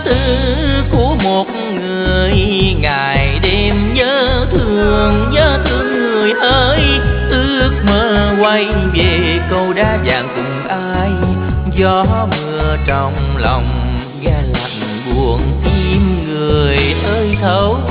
tư của một người, ngày đêm nhớ thương người ơi. Ước mơ quay về câu đá vàng cùng ai, gió mưa trong lòng ga lạnh buồn tim người ơi thấu.